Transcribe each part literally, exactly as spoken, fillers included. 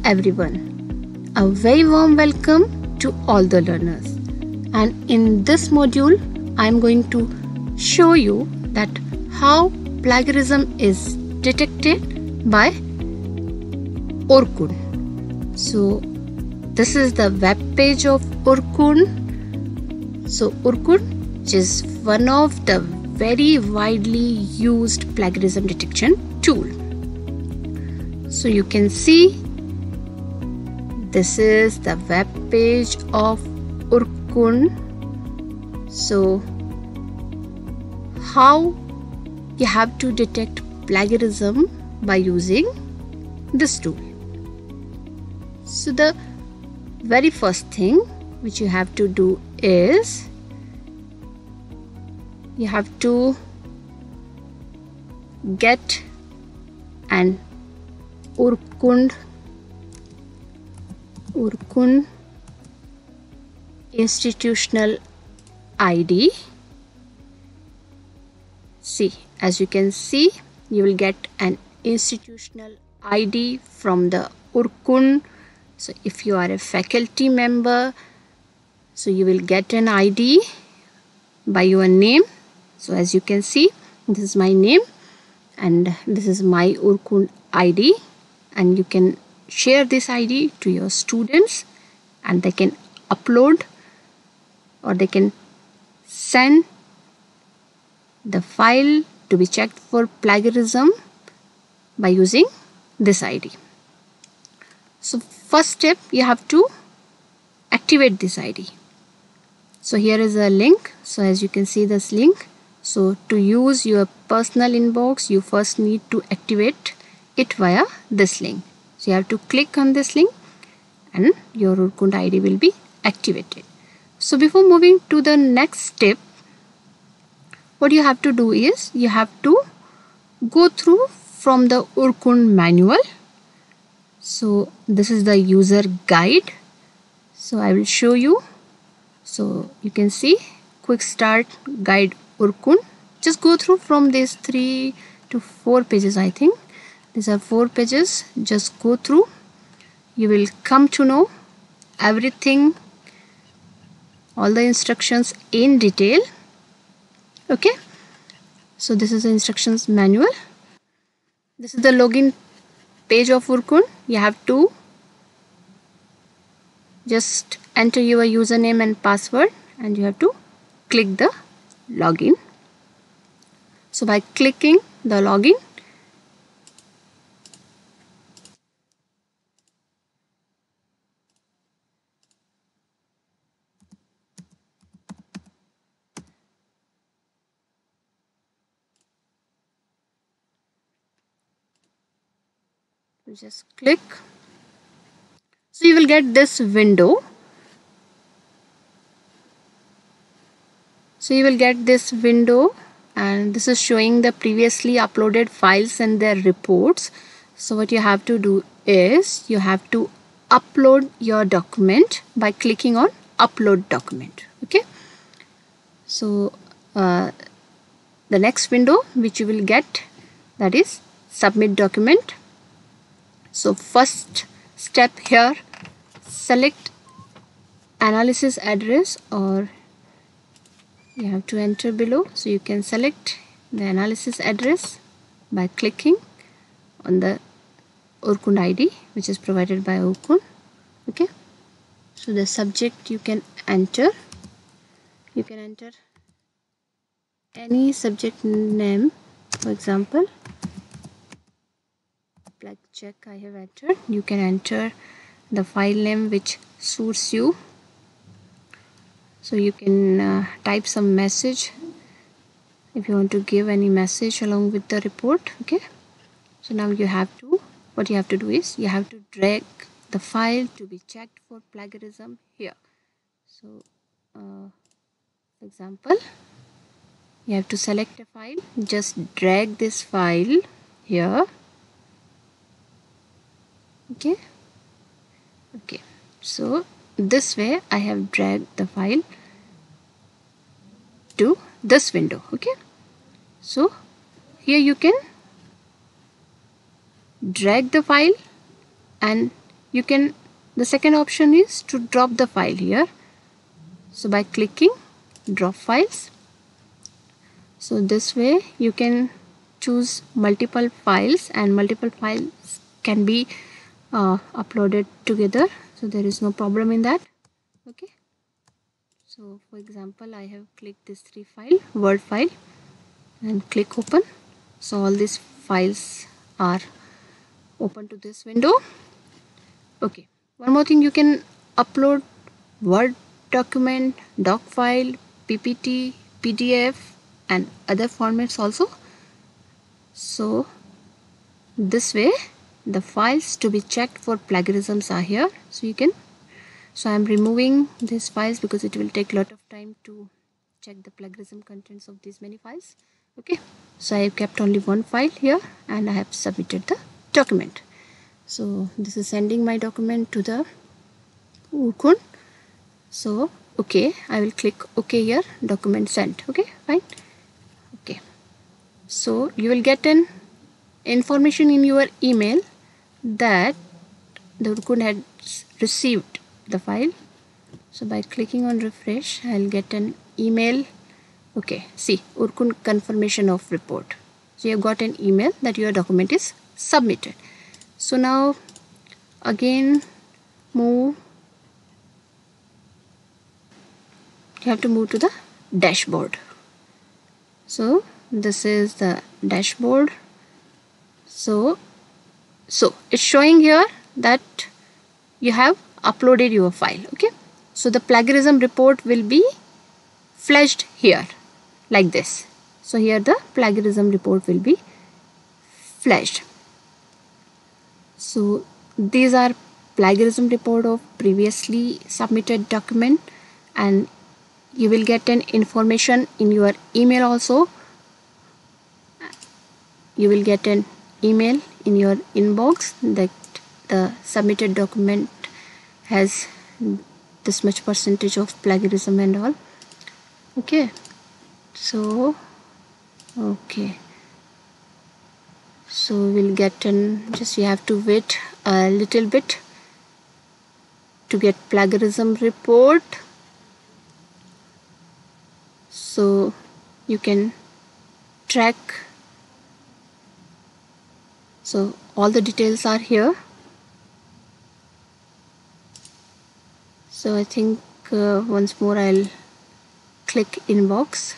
everyone. A very warm welcome to all the learners. And in this module, I am going to show you that how plagiarism is detected by Orkun. So this is the web page of Orkun. So Orkun is one of the very widely used plagiarism detection tool. So you can see this is the web page of Orkun. So how you have to detect plagiarism by using this tool. So the very first thing which you have to do is you have to get an Orkun Orkun institutional I D. See, as you can see, you will get an institutional I D from the Orkun. So if you are a faculty member, so you will get an I D by your name. So as you can see, this is my name and this is my Orkun I D, and you can share this I D to your students and they can upload or they can send the file to be checked for plagiarism by using this I D. So first step, you have to activate this I D. So here is a link. So as you can see this link. So to use your personal inbox, you first need to activate it via this link. So you have to click on this link and your Orkun I D will be activated. So before moving to the next step, what you have to do is you have to go through from the Orkun manual. So this is the user guide. So I will show you. So you can see quick start guide Orkun. Just go through from these three to four pages, I think. These are four pages. Just go through. You will come to know everything, all the instructions in detail. Okay. So this is the instructions manual. This is the login page of Orkun. You have to just enter your username and password and you have to click the login. So by clicking the login, you just click. So you will get this window. So you will get this window and this is showing the previously uploaded files and their reports. So what you have to do is you have to upload your document by clicking on upload document. Okay. So uh, the next window which you will get, that is submit document. So first step here, select analysis address, or you have to enter below. So you can select the analysis address by clicking on the Orkun I D which is provided by Orkun. Okay. So the subject you can enter. You can enter any subject name. For example, plag check I have entered. You can enter the file name which suits you. So you can uh, type some message if you want to give any message along with the report. Okay. So now you have to, what you have to do is you have to drag the file to be checked for plagiarism here. So uh, for example, you have to select a file, just drag this file here. Okay. Okay. So this way I have dragged the file to this window. Okay. So here you can drag the file and you can, the second option is to drop the file here. So by clicking drop files, so this way you can choose multiple files, and multiple files can be uh, uploaded together, so there is no problem in that. Okay, so for example, I have clicked this three file Word file and click open. So all these files are open to this window. Okay, one more thing, you can upload Word document, doc file, P P T, P D F and other formats also. So this way the files to be checked for plagiarisms are here. So you can, so I am removing these files because it will take a lot of time to check the plagiarism contents of these many files. Okay, so I have kept only one file here and I have submitted the document. So this is sending my document to the Urkun. So okay, I will click OK here, document sent. Okay, fine. Okay, so you will get an information in your email that the Urkun had received the file. So by clicking on refresh, I'll get an email. Okay, see, Urkun confirmation of report. So you have got an email that your document is submitted. So now again move, you have to move to the dashboard. So this is the dashboard. So so it's showing here that you have uploaded your file. Okay, so the plagiarism report will be flashed here like this. So here the plagiarism report will be flashed. So these are plagiarism report of previously submitted document, and you will get an information in your email also. You will get an email in your inbox that the submitted document has this much percentage of plagiarism and all. Okay, so okay, so we'll get an, just you have to wait a little bit to get plagiarism report. So you can track, so all the details are here. So I think uh, once more I'll click inbox.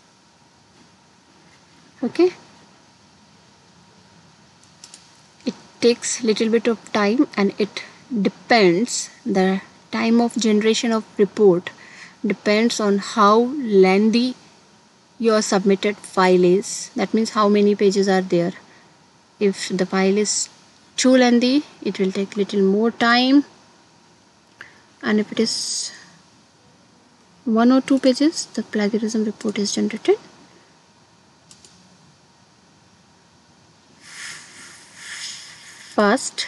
Okay, it takes little bit of time and it depends, the time of generation of report depends on how lengthy your submitted file is. That means how many pages are there. If the file is too lengthy, it will take little more time, and if it is one or two pages, the plagiarism report is generated fast.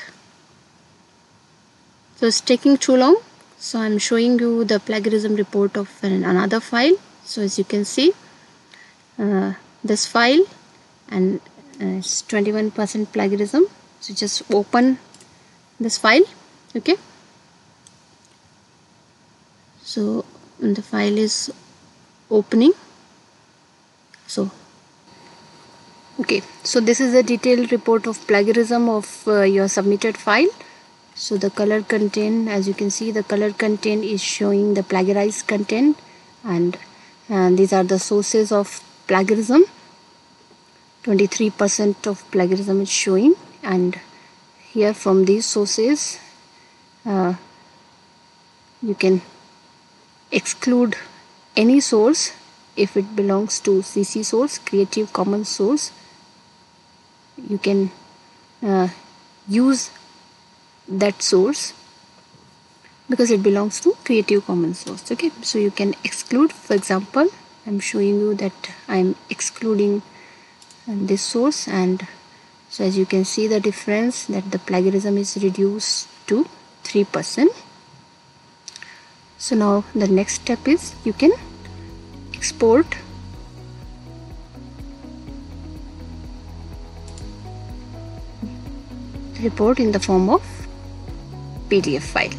So it's taking too long, so I'm showing you the plagiarism report of an, another file. So as you can see, uh, this file, and uh, it's twenty-one percent plagiarism. So just open this file. Okay, so the file is opening. So okay, so this is a detailed report of plagiarism of uh, your submitted file. So the color content, as you can see, the color content is showing the plagiarized content, and, and these are the sources of plagiarism. twenty-three percent of plagiarism is showing, and here from these sources uh, you can exclude any source if it belongs to C C source, Creative Commons source. You can uh, use that source because it belongs to Creative Commons source. Okay, so you can exclude. For example, I'm showing you that I'm excluding this source, and so as you can see the difference, that the plagiarism is reduced to three percent. So now the next step is you can export report in the form of P D F file.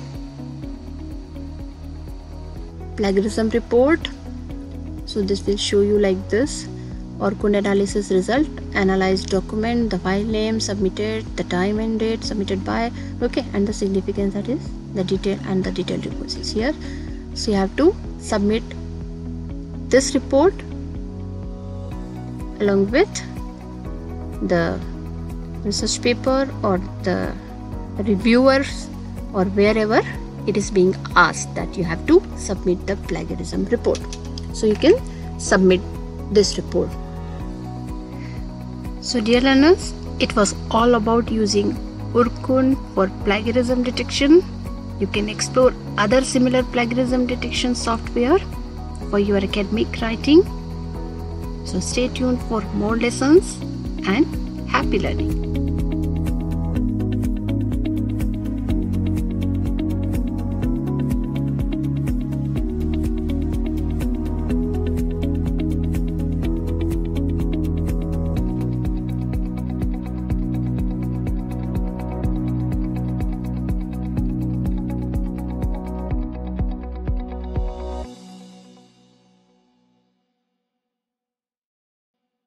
Plagiarism report. So this will show you like this. Orkun analysis result, analyzed document, the file name, submitted, the time and date, submitted by, okay, and the significance, that is the detail, and the detailed reports is here. So you have to submit this report along with the research paper or the reviewers or wherever it is being asked that you have to submit the plagiarism report. So you can submit this report. So dear learners, it was all about using Orkun for plagiarism detection. You can explore other similar plagiarism detection software for your academic writing. So stay tuned for more lessons and happy learning.